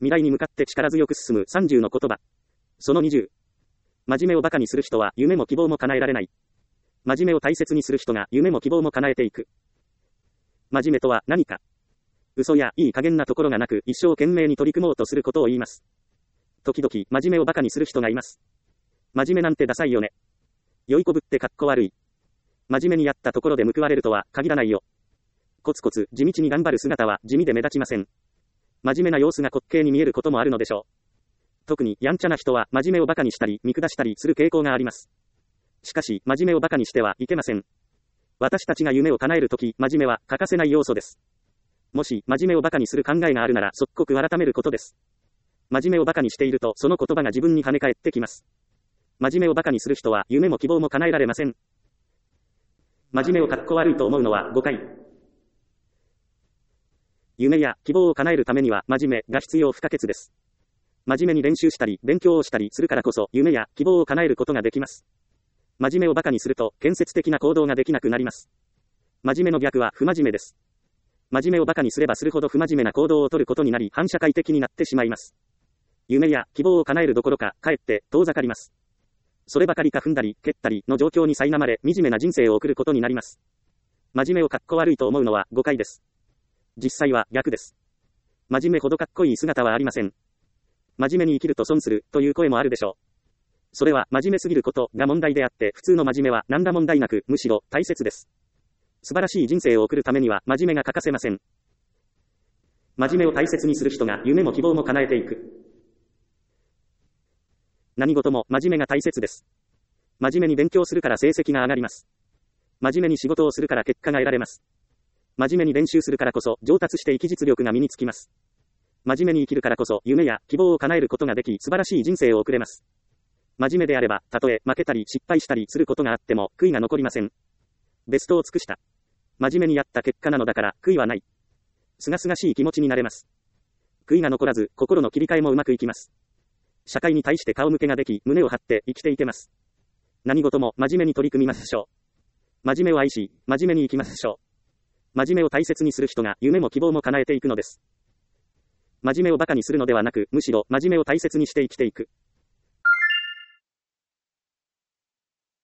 未来に向かって力強く進む30の言葉。その20。真面目を馬鹿にする人は夢も希望も叶えられない。真面目を大切にする人が夢も希望も叶えていく。真面目とは何か。嘘やいい加減なところがなく一生懸命に取り組もうとすることを言います。時々真面目を馬鹿にする人がいます。真面目なんてダサいよね。酔いこぶってかっこ悪い。真面目にやったところで報われるとは限らないよ。コツコツ地道に頑張る姿は地味で目立ちません。真面目な様子が滑稽に見えることもあるのでしょう。特にやんちゃな人は真面目を馬鹿にしたり見下したりする傾向があります。しかし真面目を馬鹿にしてはいけません。私たちが夢を叶えるとき、真面目は欠かせない要素です。もし真面目を馬鹿にする考えがあるなら即刻改めることです。真面目を馬鹿にしているとその言葉が自分に跳ね返ってきます。真面目を馬鹿にする人は夢も希望も叶えられません。真面目をかっこ悪いと思うのは誤解。夢や希望を叶えるためには真面目が必要不可欠です。真面目に練習したり勉強をしたりするからこそ夢や希望を叶えることができます。真面目を馬鹿にすると建設的な行動ができなくなります。真面目の逆は不真面目です。真面目を馬鹿にすればするほど不真面目な行動をとることになり反社会的になってしまいます。夢や希望を叶えるどころかかえって遠ざかります。そればかりか踏んだり蹴ったりの状況に苛まれ惨めな人生を送ることになります。真面目をかっこ悪いと思うのは誤解です。実際は逆です。真面目ほどかっこいい姿はありません。真面目に生きると損するという声もあるでしょう。それは真面目すぎることが問題であって普通の真面目は何ら問題なくむしろ大切です。素晴らしい人生を送るためには真面目が欠かせません。真面目を大切にする人が夢も希望も叶えていく。何事も真面目が大切です。真面目に勉強するから成績が上がります。真面目に仕事をするから結果が得られます。真面目に練習するからこそ上達して生き実力が身につきます。真面目に生きるからこそ夢や希望を叶えることができ素晴らしい人生を送れます。真面目であればたとえ負けたり失敗したりすることがあっても悔いが残りません。ベストを尽くした。真面目にやった結果なのだから悔いはない。すがすがしい気持ちになれます。悔いが残らず心の切り替えもうまくいきます。社会に対して顔向けができ胸を張って生きていけます。何事も真面目に取り組みましょう。真面目を愛し真面目に生きましょう。真面目を大切にする人が夢も希望も叶えていくのです。真面目を馬鹿にするのではなくむしろ真面目を大切にして生きていく。